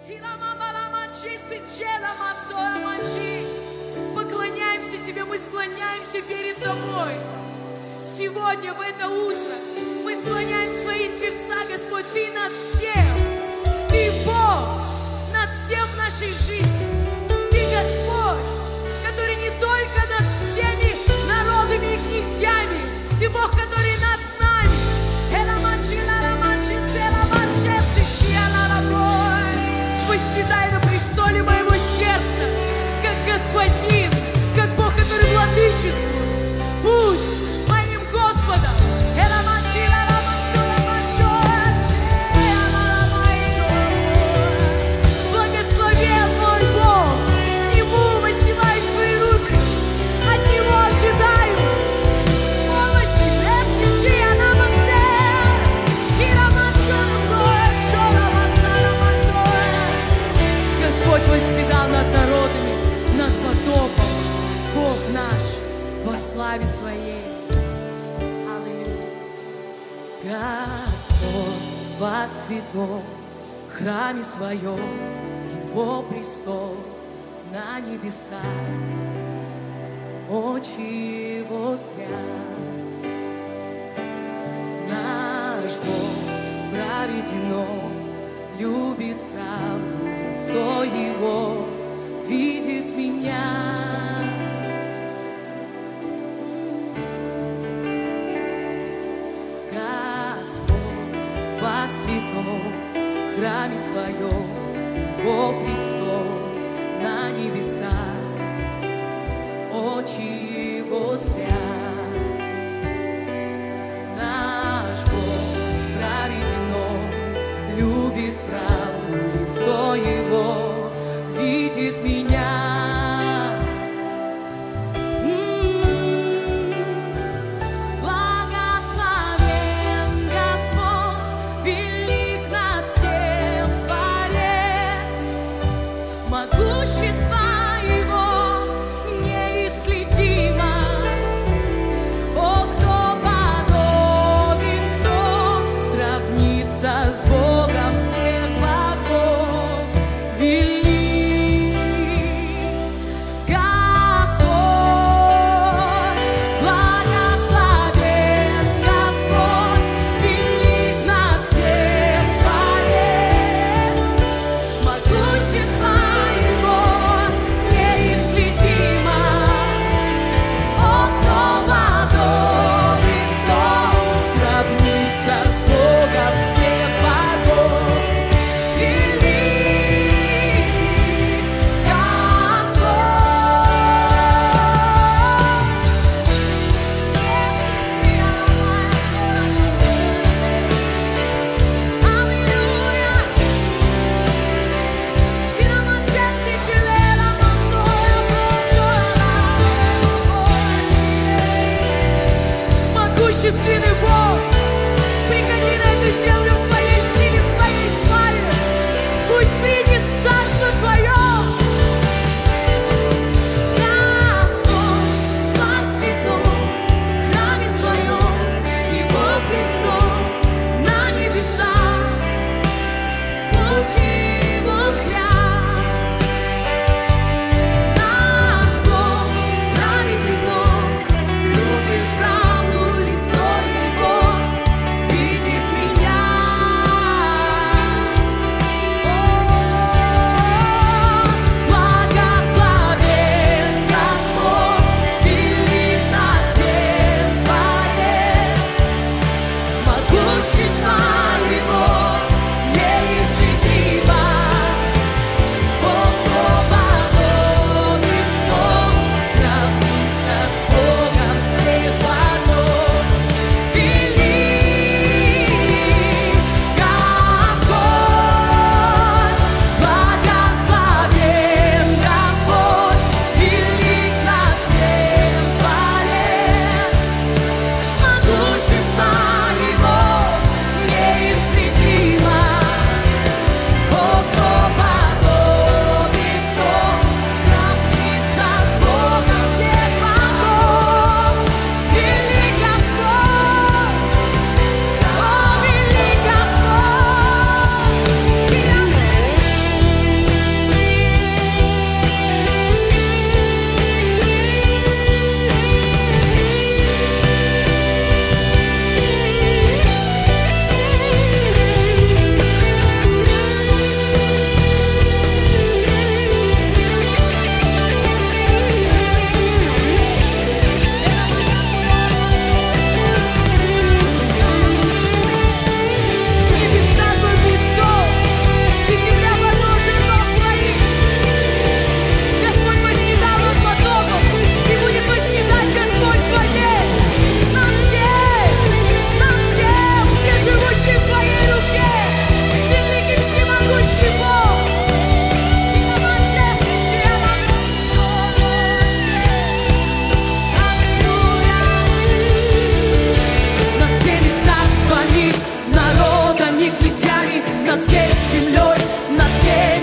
Поклоняемся Тебе, мы склоняемся перед Тобой. Сегодня, в это утро, мы склоняем свои сердца, Господь, Ты над всем. Ты Бог над всем в нашей жизни. Ты Господь, который не только над всеми народами и князьями. Ты Бог, который над нами. Восседай на престоле моего сердца, как Господин, как Бог, который владычествует. Будь моим Господом. Благословен мой Бог, к Нему воздевай свои руки, от Него ожидаю с помощи. Господь восседал над народами, над потопом. Бог наш во славе Своей. Аллилуйя. Господь во святом храме Своем, Его престол на небесах, очи Его взгляд. Наш Бог праведен, любит правду, лицо Его видит меня. Господь во святом храме Своем, Его престол на небесах, очи Его взгляд. Наш Бог праведен, любит правду, лицо Его видит меня.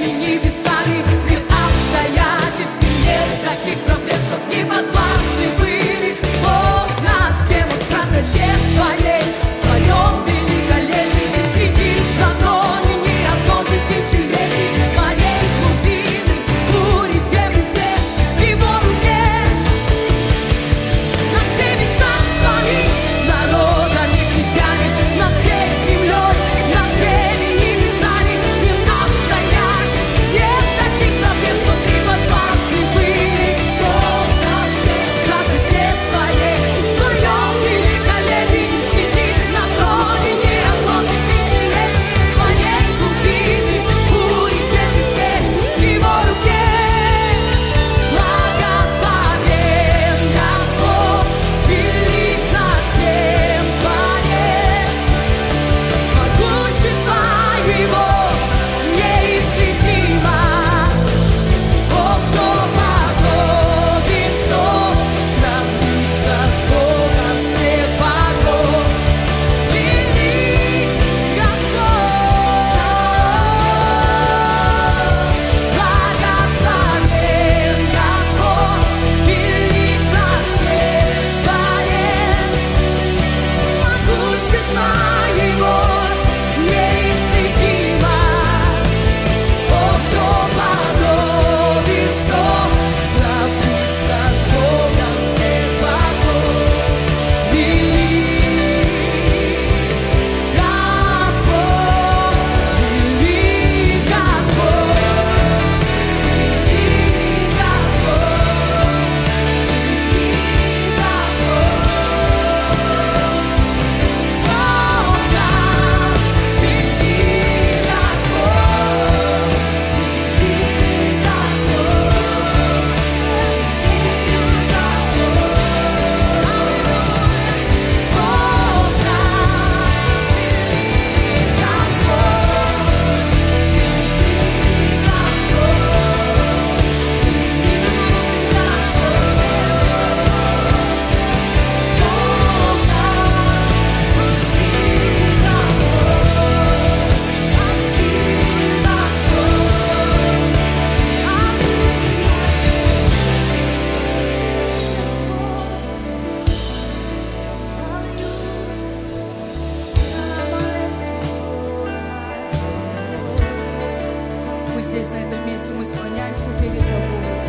колени, небесами. Нет обстоятельств, нет таких проблем, чтоб не подвластны были. Бог над всем, Он в красоте своей, в своем великолепии. Ведь сидит на троне не одно тысячелетие. Моей глубины, бури, земли все в Его руке. Над всеми царствами, народами, христиане, над всей землей, над всеми небесами. Нет обстоятельств, нет таких проблем, чтоб не подвластны были. Бог над всем в красоте своей, в своем великолепии. Сидит на троне не одно тысячелетие. Моей глубины, бури, земли все в Его руке. Благословен Господь, велик над всем Творец. Могущество Его неисследимо. Бог, кто подобен, кто сравнится с Богом всех богов. Велик Господь, благословен Господь, велик над всем Творец. Могущество Его неисследимо. Бог, кто подобен, кто сравнится с Богом всех богов. Велик Господь, велик Господь, велик Мы здесь, на этом месте, мы склоняемся перед Тобой.